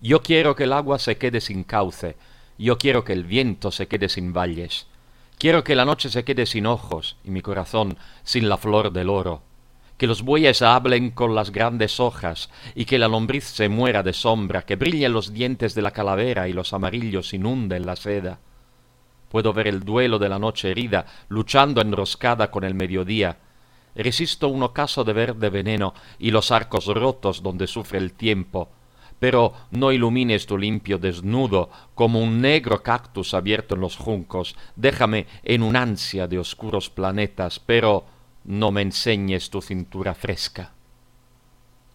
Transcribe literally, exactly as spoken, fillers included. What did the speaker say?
Yo quiero que el agua se quede sin cauce, yo quiero que el viento se quede sin valles, quiero que la noche se quede sin ojos y mi corazón sin la flor del oro, que los bueyes hablen con las grandes hojas y que la lombriz se muera de sombra, que brillen los dientes de la calavera y los amarillos inunden la seda. Puedo ver el duelo de la noche herida luchando enroscada con el mediodía. Resisto un ocaso de verde veneno y los arcos rotos donde sufre el tiempo. Pero no ilumines tu limpio desnudo como un negro cactus abierto en los juncos. Déjame en un ansia de oscuros planetas, pero no me enseñes tu cintura fresca.